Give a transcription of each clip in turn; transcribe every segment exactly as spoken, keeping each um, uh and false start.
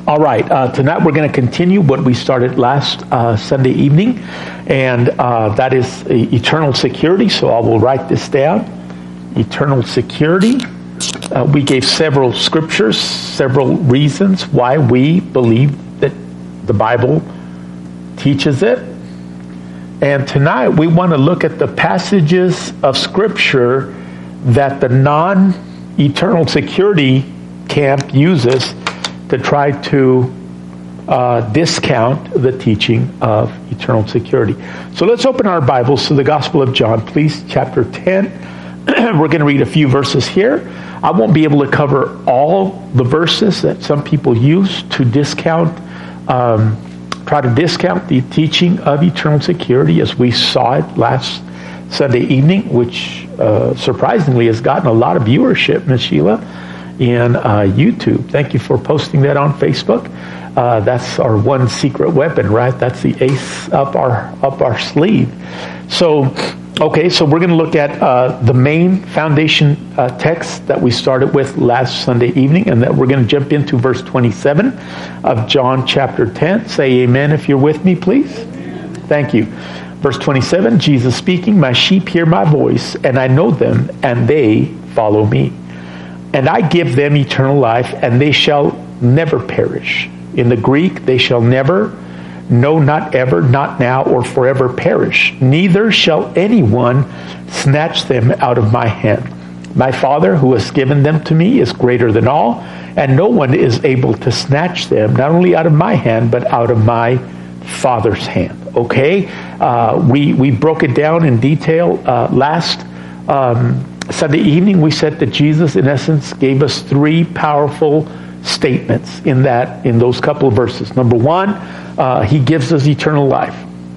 All right, uh, tonight we're going to continue what we started last uh, Sunday evening, and uh, that is eternal security. So I will write this down. Eternal security. Uh, we gave several scriptures, several reasons why we believe that the Bible teaches it. And tonight we want to look at the passages of scripture that the non-eternal security camp uses to try to uh, discount the teaching of eternal security. So let's open our Bibles to the Gospel of John, please, chapter ten. We're going to read a few verses here. I won't be able to cover all the verses that some people use to discount, um, try to discount the teaching of eternal security as we saw it last Sunday evening, which uh, surprisingly has gotten a lot of viewership, Miz Sheila, in uh, YouTube. Thank you for posting that on Facebook. Uh, that's our one secret weapon, right? That's the ace up our up our sleeve. So, okay, so we're going to look at uh, the main foundation uh, text that we started with last Sunday evening, and that we're going to jump into verse twenty-seven of John chapter ten. Say amen if you're with me, please. Amen. Thank you. Verse twenty-seven, Jesus speaking, "My sheep hear my voice, and I know them, and they follow me. And I give them eternal life, and they shall never perish." In the Greek, they shall never, no, not ever, not now, or forever perish. Neither shall anyone snatch them out of my hand. My Father, who has given them to me, is greater than all, and no one is able to snatch them, not only out of my hand, but out of my Father's hand. Okay? Uh, we, we broke it down in detail uh, last um Sunday evening. We said that Jesus, in essence, gave us three powerful statements in that, in those couple of verses. Number one, uh, he gives us eternal life.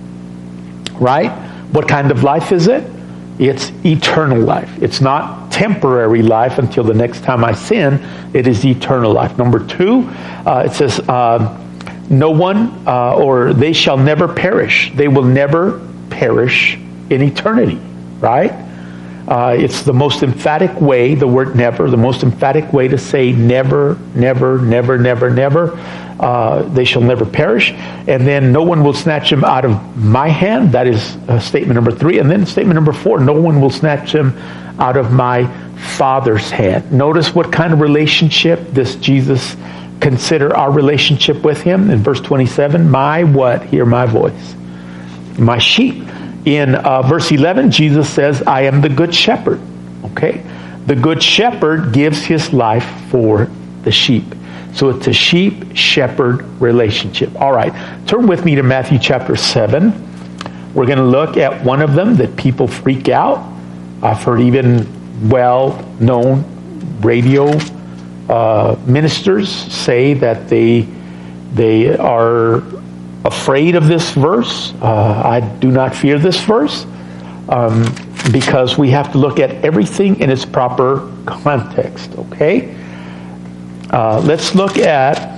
Right? What kind of life is it? It's eternal life. It's not temporary life until the next time I sin. It is eternal life. Number two, uh, it says, uh, no one, uh, or they shall never perish. They will never perish in eternity. Right? Uh, it's the most emphatic way, the word never, the most emphatic way to say never, never, never, never, never. Uh, they shall never perish. And then no one will snatch them out of my hand. That is uh, statement number three. And then statement number four, no one will snatch them out of my Father's hand. Notice what kind of relationship does Jesus consider our relationship with him. In verse twenty-seven, my what? Hear my voice. My sheep. In uh, verse eleven, Jesus says, I am the good shepherd. Okay? The good shepherd gives his life for the sheep. So it's a sheep-shepherd relationship. All right. Turn with me to Matthew chapter seven. We're going to look at one of them that people freak out. I've heard even well-known radio uh, ministers say that they they are afraid of this verse. Uh, I do not fear this verse um, because we have to look at everything in its proper context. Okay? Uh, let's look at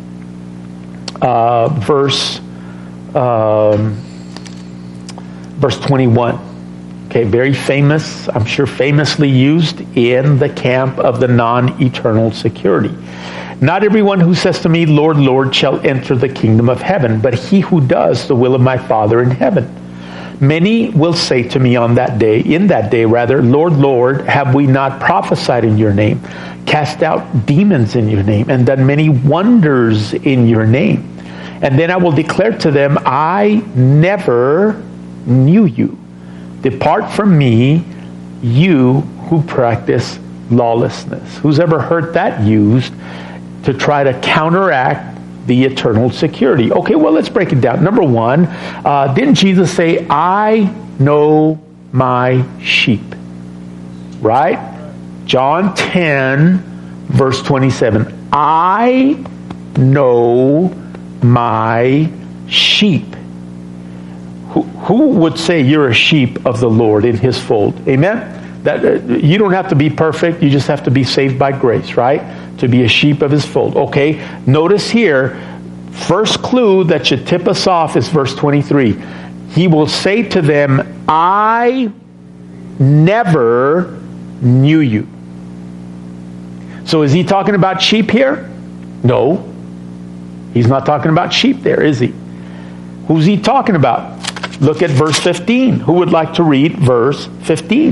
uh, verse um, verse twenty-one. Okay, very famous, I'm sure famously used in the camp of the non-eternal security. Not everyone who says to me, Lord, Lord, shall enter the kingdom of heaven, but he who does the will of my Father in heaven. Many will say to me on that day, in that day rather, Lord, Lord, have we not prophesied in your name, cast out demons in your name, and done many wonders in your name? And then I will declare to them, I never knew you. Depart from me, you who practice lawlessness. Who's ever heard that used to try to counteract the eternal security? Okay, well, let's break it down. Number one, uh, didn't Jesus say, I know my sheep? Right? John ten, verse twenty-seven. I know my sheep. Who, who would say you're a sheep of the Lord in his fold? Amen? That uh, you don't have to be perfect. You just have to be saved by grace, right? To be a sheep of his fold. Okay, notice here, first clue that should tip us off is verse twenty-three. He will say to them, I never knew you. So is he talking about sheep here? No. He's not talking about sheep there, is he? Who's he talking about? Look at verse fifteen. Who would like to read verse fifteen?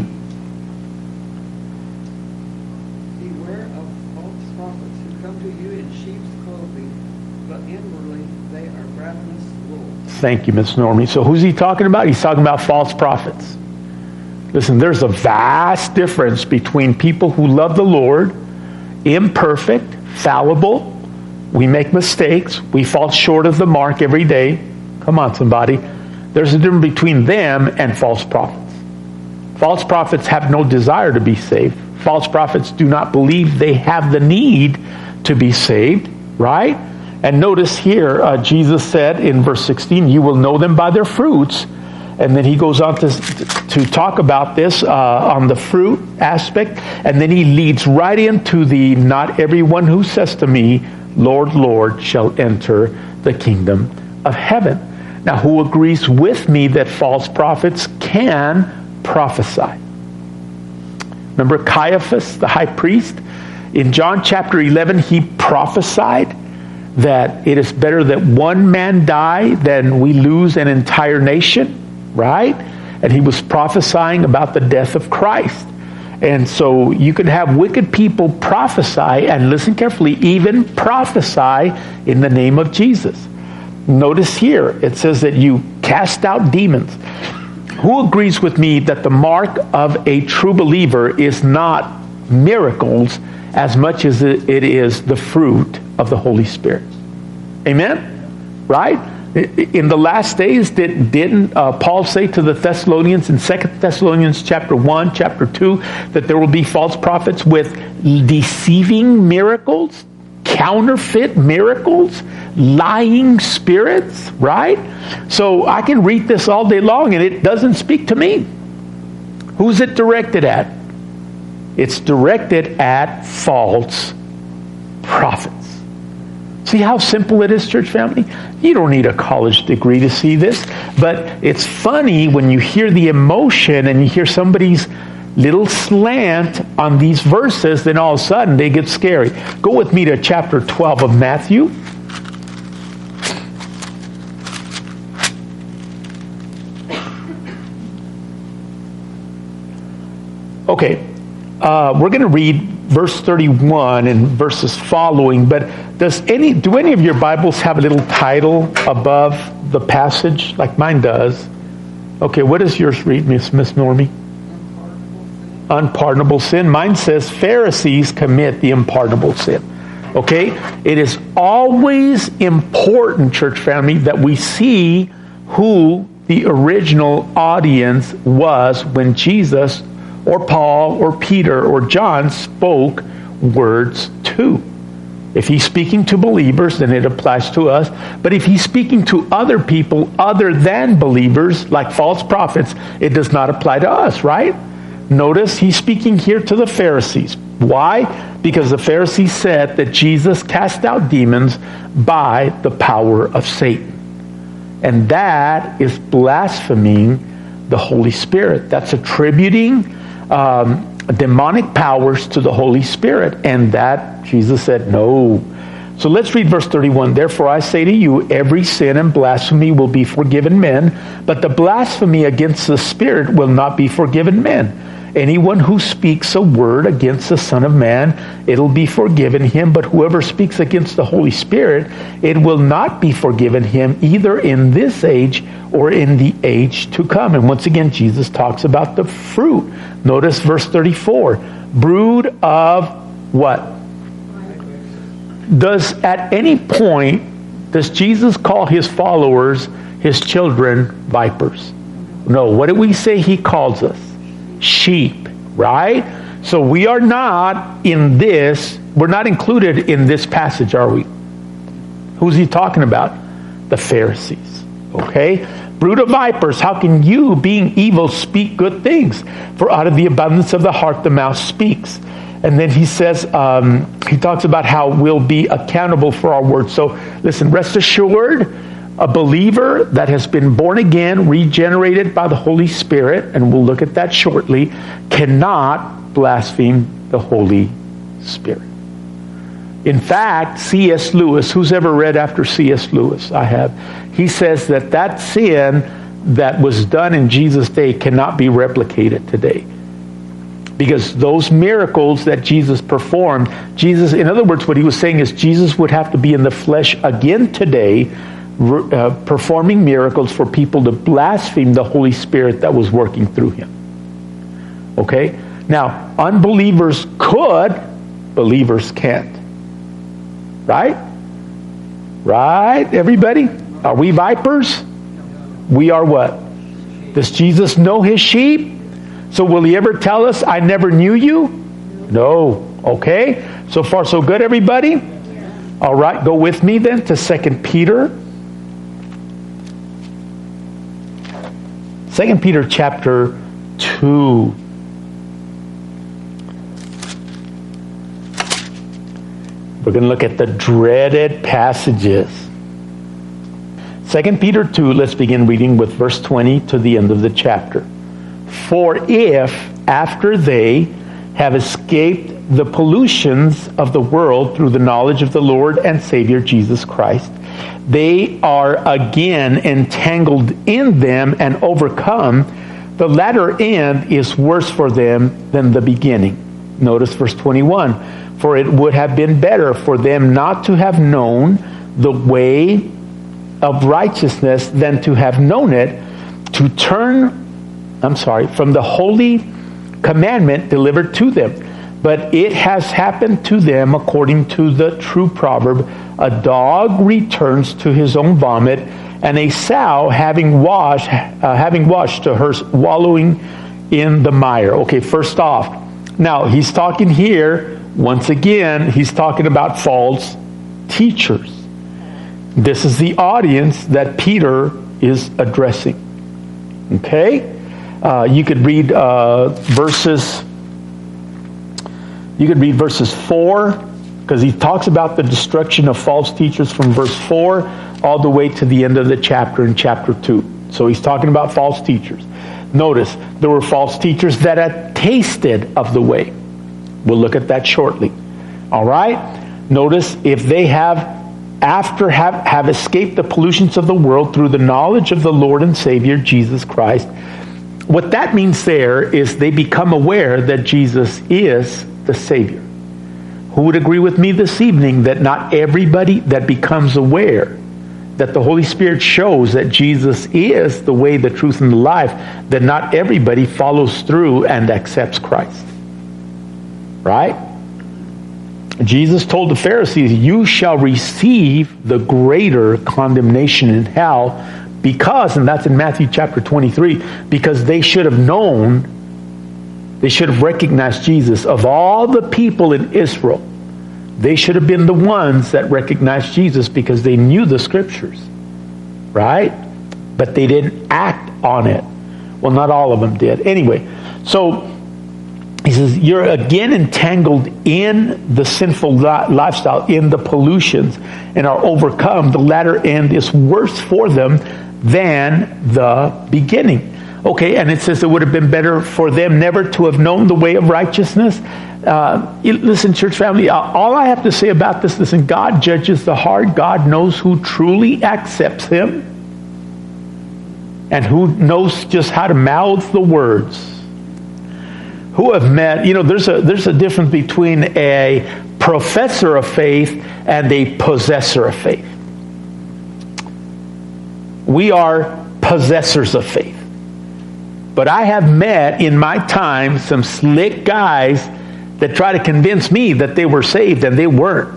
Beware of false prophets who come to you in sheep's clothing, but inwardly they are ravenous wolves. Thank you, Miss Normie. So who's he talking about? He's talking about false prophets. Listen, there's a vast difference between people who love the Lord, imperfect, fallible. We make mistakes. We fall short of the mark every day. Come on, somebody. There's a difference between them and false prophets. False prophets have no desire to be saved. False prophets do not believe they have the need to be saved, right? And notice here, uh, Jesus said in verse sixteen, you will know them by their fruits. And then he goes on to, to talk about this uh, on the fruit aspect. And then he leads right into the, not everyone who says to me, Lord, Lord, shall enter the kingdom of heaven. Now, who agrees with me that false prophets can prophesy? Remember Caiaphas, the high priest? In John chapter eleven, he prophesied that it is better that one man die than we lose an entire nation. Right? And he was prophesying about the death of Christ. And so you can have wicked people prophesy, and listen carefully, even prophesy in the name of Jesus. Notice here, it says that you cast out demons. Who agrees with me that the mark of a true believer is not miracles as much as it is the fruit of the Holy Spirit? Amen? Right? In the last days, did, didn't uh, Paul say to the Thessalonians in Second Thessalonians chapter one, chapter two, that there will be false prophets with deceiving miracles, counterfeit miracles, lying spirits, right? So I can read this all day long and it doesn't speak to me. Who's it directed at? It's directed at false prophets. See how simple it is, church family? You don't need a college degree to see this. But it's funny when you hear the emotion and you hear somebody's little slant on these verses, then all of a sudden they get scary. Go with me to chapter twelve of Matthew. Okay, uh, we're going to read verse thirty-one and verses following, but does any do any of your Bibles have a little title above the passage like mine does? Okay, what does yours read, Miss Miss Normie? Unpardonable sin. Unpardonable sin. Mine says Pharisees commit the unpardonable sin. Okay? It is always important, church family, that we see who the original audience was when Jesus or Paul or Peter or John spoke words to. If he's speaking to believers, then it applies to us. But if he's speaking to other people other than believers, like false prophets, it does not apply to us, right? Notice he's speaking here to the Pharisees. Why? Because the Pharisees said that Jesus cast out demons by the power of Satan. And that is blaspheming the Holy Spirit. That's attributing um, demonic powers to the Holy Spirit. And that, Jesus said, no. So let's read verse thirty-one. Therefore I say to you, every sin and blasphemy will be forgiven men, but the blasphemy against the Spirit will not be forgiven men. Anyone who speaks a word against the Son of Man, it'll be forgiven him. But whoever speaks against the Holy Spirit, it will not be forgiven him either in this age or in the age to come. And once again, Jesus talks about the fruit. Notice verse thirty-four. Brood of what? Does at any point, does Jesus call his followers, his children, vipers? No. What did we say he calls us? Sheep, right? So we are not in this, we're not included in this passage, are we? Who's he talking about? The Pharisees, okay? Brood of vipers, how can you, being evil, speak good things? For out of the abundance of the heart, the mouth speaks. And then he says, um, he talks about how we'll be accountable for our words. So listen, rest assured, a believer that has been born again, regenerated by the Holy Spirit, and we'll look at that shortly, cannot blaspheme the Holy Spirit. In fact, C S Lewis, who's ever read after C S Lewis? I have. He says that that sin that was done in Jesus' day cannot be replicated today. Because those miracles that Jesus performed, Jesus, in other words, what he was saying is Jesus would have to be in the flesh again today, uh, performing miracles for people to blaspheme the Holy Spirit that was working through him. Okay? Now, unbelievers could, believers can't. Right? Right, everybody? Are we vipers? We are what? Does Jesus know his sheep? So will he ever tell us, I never knew you? No. Okay? So far so good, everybody? All right, go with me then to Second Peter. Second Peter chapter two. We're going to look at the dreaded passages. Second Peter two, let's begin reading with verse twenty to the end of the chapter. For if, after they have escaped the pollutions of the world through the knowledge of the Lord and Savior Jesus Christ, they are again entangled in them and overcome, the latter end is worse for them than the beginning. Notice verse twenty-one. For it would have been better for them not to have known the way of righteousness than to have known it, to turn, I'm sorry, from the holy commandment delivered to them. But it has happened to them according to the true proverb, a dog returns to his own vomit, and a sow having washed, uh, having washed to her wallowing in the mire. Okay, first off, now he's talking here, once again, he's talking about false teachers. This is the audience that Peter is addressing. Okay? Uh, you could read uh, verses, you could read verses four, because he talks about the destruction of false teachers from verse four all the way to the end of the chapter in chapter two. So he's talking about false teachers. Notice, there were false teachers that had tasted of the way. We'll look at that shortly. All right? Notice, if they have, after have, have escaped the pollutions of the world through the knowledge of the Lord and Savior, Jesus Christ, what that means there is they become aware that Jesus is the Savior. Who would agree with me this evening that not everybody that becomes aware that the Holy Spirit shows that Jesus is the way, the truth, and the life, that not everybody follows through and accepts Christ? Right? Jesus told the Pharisees, you shall receive the greater condemnation in hell because, and that's in Matthew chapter twenty-three, because they should have known, they should have recognized Jesus. Of all the people in Israel, they should have been the ones that recognized Jesus because they knew the scriptures. Right? But they didn't act on it. Well, not all of them did. Anyway, so he says, you're again entangled in the sinful lifestyle, in the pollutions, and are overcome. The latter end is worse for them than the beginning. Okay, and it says it would have been better for them never to have known the way of righteousness. Uh, listen, church family, all I have to say about this, listen, God judges the heart. God knows who truly accepts him and who knows just how to mouth the words. Who have met, you know, there's a there's a difference between a professor of faith and a possessor of faith. We are possessors of faith. But I have met in my time some slick guys that try to convince me that they were saved and they weren't.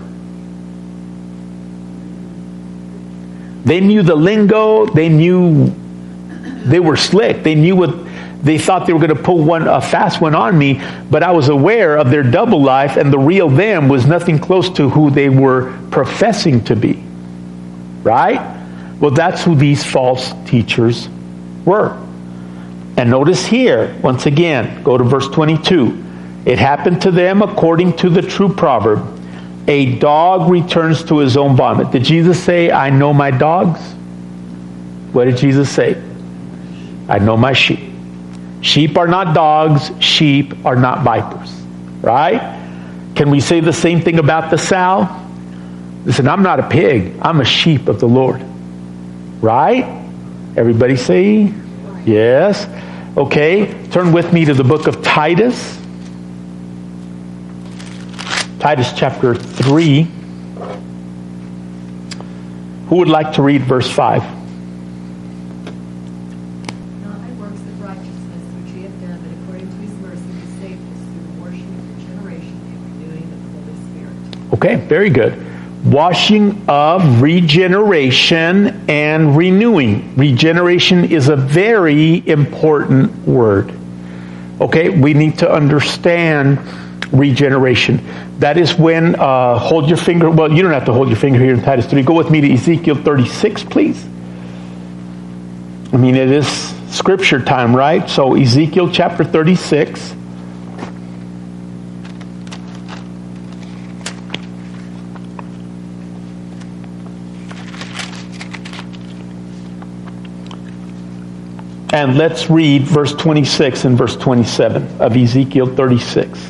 They knew the lingo, they knew, they were slick, they knew what, they thought they were going to pull one a fast one on me, but I was aware of their double life, and the real them was nothing close to who they were professing to be. Right? Well, that's who these false teachers were. And notice here, once again, go to verse twenty-two. It happened to them according to the true proverb, a dog returns to his own vomit. Did Jesus say, I know my dogs? What did Jesus say? I know my sheep. Sheep are not dogs. Sheep are not vipers. Right? Can we say the same thing about the sow? Listen, I'm not a pig. I'm a sheep of the Lord. Right? Everybody say yes. Okay. Turn with me to the book of Titus. Titus chapter three. Who would like to read verse five? Not by works of righteousness which we have done, but according to his mercy he saved us through the washing of regeneration and renewing of the Holy Spirit. Okay, very good. Washing of regeneration and renewing. Regeneration is a very important word. Okay, we need to understand regeneration. That is when, uh, hold your finger, well, you don't have to hold your finger here in Titus three. Go with me to Ezekiel thirty-six, please. I mean, it is scripture time, right? So Ezekiel chapter thirty-six. And let's read verse twenty-six and verse twenty-seven of Ezekiel thirty-six.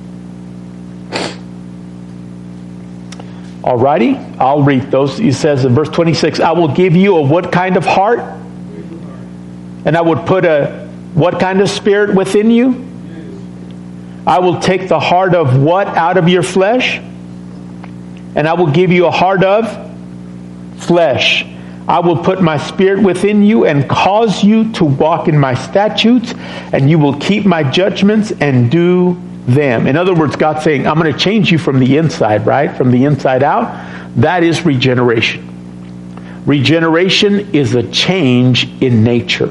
Alrighty, I'll read those. He says in verse twenty-six, I will give you a what kind of heart? And I would put a what kind of spirit within you? I will take the heart of what out of your flesh? And I will give you a heart of flesh. I will put my spirit within you and cause you to walk in my statutes, and you will keep my judgments and do them. In other words, God's saying, I'm going to change you from the inside, right? From the inside out. That is regeneration. Regeneration is a change in nature.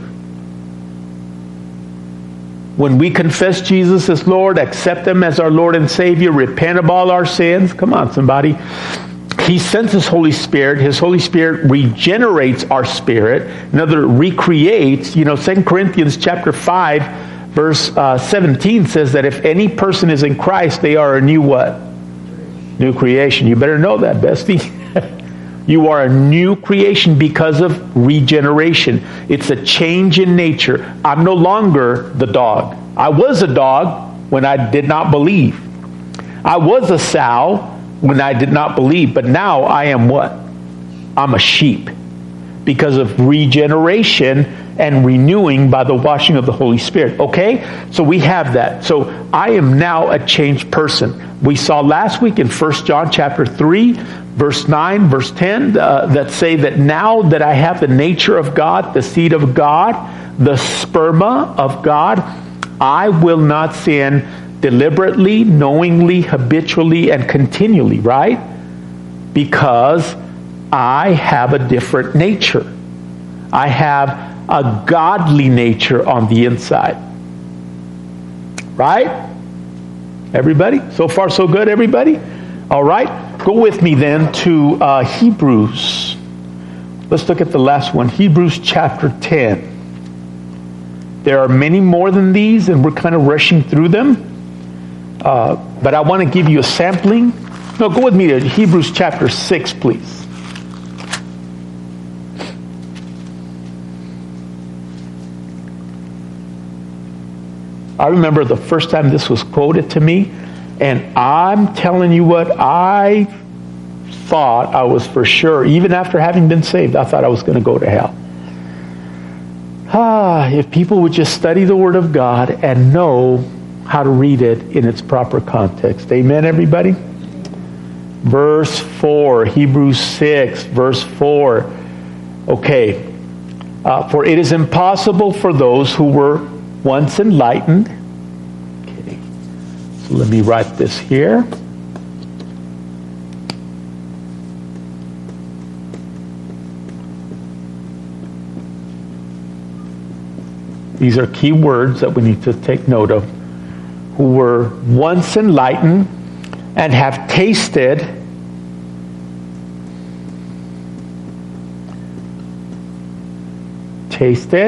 When we confess Jesus as Lord, accept Him as our Lord and Savior, repent of all our sins, come on somebody, He sends His Holy Spirit. His Holy Spirit regenerates our spirit. In other words, recreates. You know, Second Corinthians chapter five, verse uh, seventeen says that if any person is in Christ, they are a new what? New creation. You better know that, bestie. You are a new creation because of regeneration. It's a change in nature. I'm no longer the dog. I was a dog when I did not believe. I was a sow when I did not believe. But now I am what? I'm a sheep because of regeneration and renewing by the washing of the Holy Spirit. Okay? So we have that. So I am now a changed person. We saw last week in First John chapter three, verse nine, verse ten, uh, that say that now that I have the nature of God, the seed of God, the sperma of God, I will not sin deliberately, knowingly, habitually, and continually, right? Because I have a different nature. I have a godly nature on the inside. Right? Everybody? So far so good, everybody? All right. Go with me then to uh, Hebrews. Let's look at the last one. Hebrews chapter ten. There are many more than these, and we're kind of rushing through them. Uh, but I want to give you a sampling. No, go with me to Hebrews chapter six, please. I remember the first time this was quoted to me, and I'm telling you what, I thought I was for sure, even after having been saved, I thought I was going to go to hell. Ah, if people would just study the Word of God and know how to read it in its proper context. Amen, everybody? Verse four, Hebrews six, verse four. Okay. Uh, for it is impossible for those who were once enlightened. Okay. So let me write this here. These are key words that we need to take note of. Who were once enlightened and have tasted tasted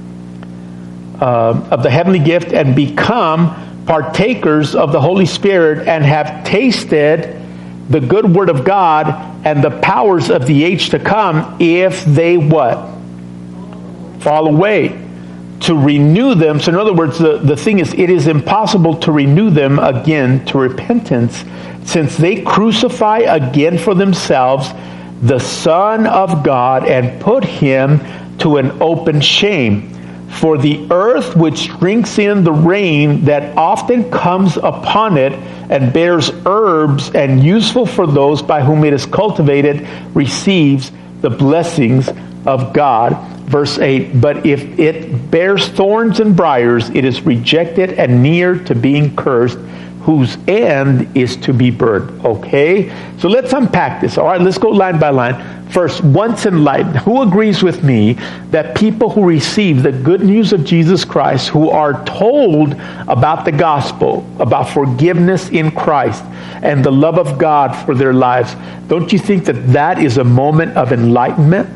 uh, of the heavenly gift and become partakers of the Holy Spirit and have tasted the good word of God and the powers of the age to come, if they what? Fall away. to renew them. So in other words, the, the thing is, it is impossible to renew them again to repentance, since they crucify again for themselves the Son of God and put him to an open shame. For the earth which drinks in the rain that often comes upon it and bears herbs and useful for those by whom it is cultivated receives the blessings of God. Verse eight, but if it bears thorns and briars, it is rejected and near to being cursed, whose end is to be burned. Okay? So let's unpack this. All right, let's go line by line. First, once enlightened. Who agrees with me that people who receive the good news of Jesus Christ, who are told about the gospel, about forgiveness in Christ, and the love of God for their lives, don't you think that that is a moment of enlightenment?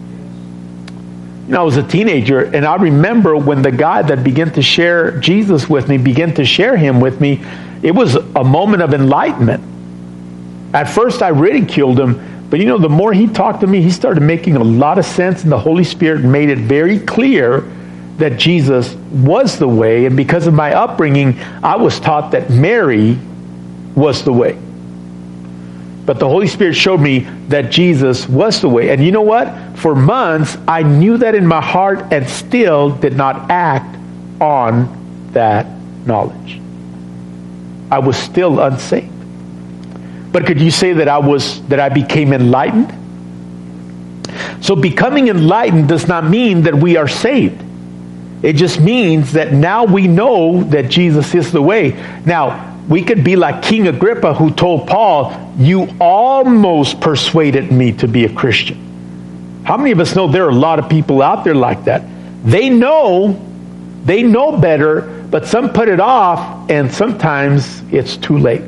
You know, I was a teenager, and I remember when the guy that began to share Jesus with me began to share him with me, it was a moment of enlightenment. At first, I ridiculed him, but you know, the more he talked to me, he started making a lot of sense, and the Holy Spirit made it very clear that Jesus was the way, and because of my upbringing, I was taught that Mary was the way. But the Holy Spirit showed me that Jesus was the way. And you know what? For months, I knew that in my heart and still did not act on that knowledge. I was still unsaved. But could you say that I was that I became enlightened? So becoming enlightened does not mean that we are saved. It just means that now we know that Jesus is the way. Now, we could be like King Agrippa, who told Paul, you almost persuaded me to be a Christian. How many of us know there are a lot of people out there like that? They know, they know better, but some put it off, and sometimes it's too late.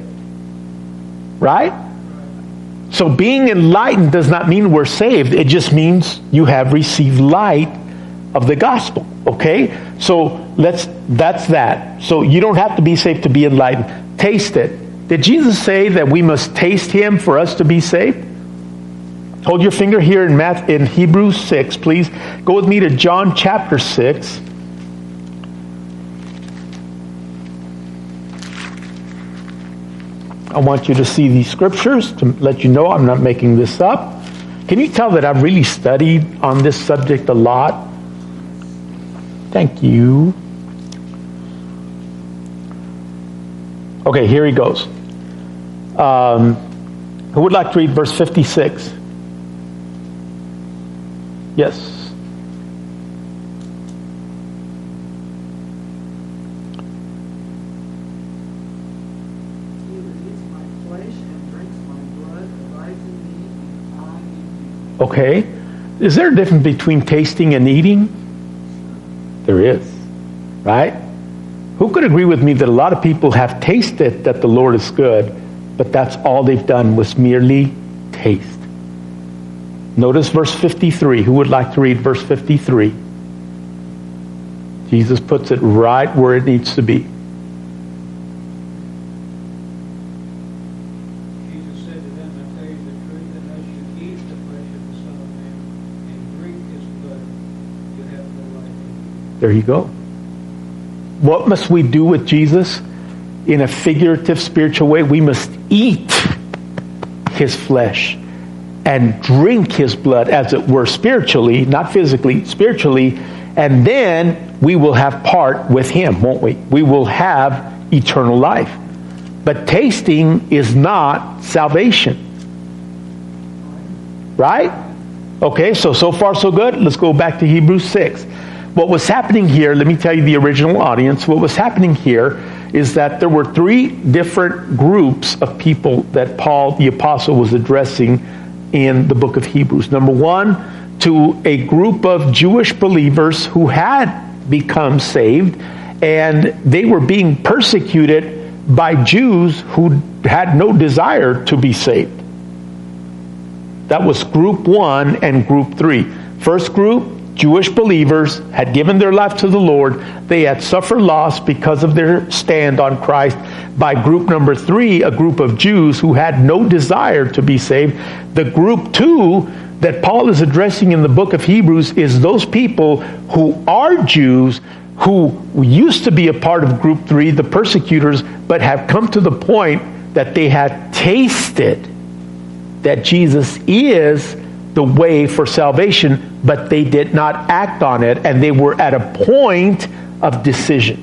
Right? So being enlightened does not mean we're saved. It just means you have received light of the gospel. Okay? So let's that's that. So you don't have to be saved to be enlightened. Taste it. Did Jesus say that we must taste him for us to be saved? Hold your finger here in Math in Hebrews six, please. Go with me to John chapter six. I want you to see these scriptures to let you know I'm not making this up. Can you tell that I've really studied on this subject a lot? Thank you. Okay, here he goes. Um, who would like to read verse fifty-six? Yes. Okay. Is there a difference between tasting and eating? There is. Right? Who could agree with me that a lot of people have tasted that the Lord is good, but that's all they've done was merely taste? Notice verse fifty-three. Who would like to read verse fifty-three? Jesus puts it right where it needs to be. There you go. What must we do with Jesus? In a figurative, spiritual way, we must eat his flesh and drink his blood, as it were, spiritually, not physically, spiritually, and then we will have part with him, won't we? We will have eternal life. But tasting is not salvation. Right? Okay, so, so far so good. Let's go back to Hebrews six. What was happening here, let me tell you the original audience, what was happening here is that there were three different groups of people that Paul the Apostle was addressing in the book of Hebrews. Number one, to a group of Jewish believers who had become saved, and they were being persecuted by Jews who had no desire to be saved. That was group one and group three. First group, Jewish believers had given their life to the Lord. They had suffered loss because of their stand on Christ. By group number three, a group of Jews who had no desire to be saved. The group two, that Paul is addressing in the book of Hebrews is those people who are Jews, who used to be a part of group three, the persecutors, but have come to the point that they had tasted that Jesus is the way for salvation, but they did not act on it, and they were at a point of decision.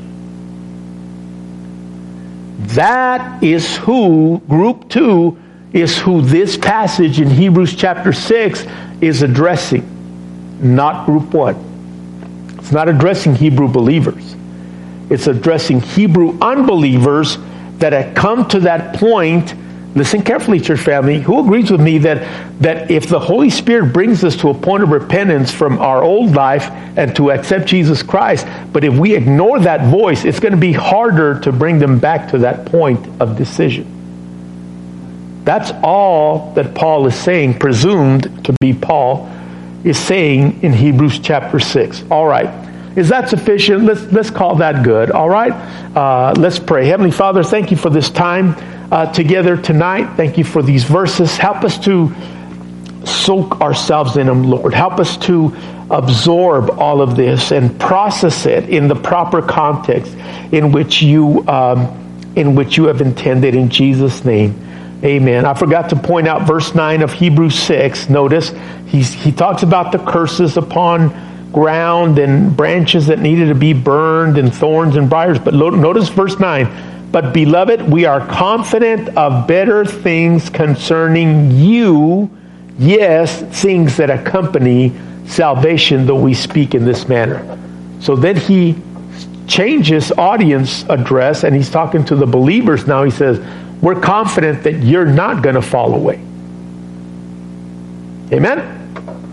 That is who, group two, is who this passage in Hebrews chapter six is addressing, not group one. It's not addressing Hebrew believers. It's addressing Hebrew unbelievers that had come to that point. Listen carefully, church family. Who agrees with me that, that if the Holy Spirit brings us to a point of repentance from our old life and to accept Jesus Christ, but if we ignore that voice, it's going to be harder to bring them back to that point of decision. That's all that Paul is saying, presumed to be Paul, is saying in Hebrews chapter six. All right. Is that sufficient? Let's let's call that good. All right. Uh, let's pray. Heavenly Father, thank you for this time uh, together tonight. Thank you for these verses. Help us to soak ourselves in them, Lord. Help us to absorb all of this and process it in the proper context in which you um, in which you have intended. In Jesus' name. Amen. I forgot to point out verse nine of Hebrews six. Notice he's, he talks about the curses upon ground and branches that needed to be burned and thorns and briars. But notice verse nine. But beloved, we are confident of better things concerning you. Yes, things that accompany salvation, though we speak in this manner. So then he changes audience address, and he's talking to the believers now. He says, we're confident that you're not going to fall away. Amen?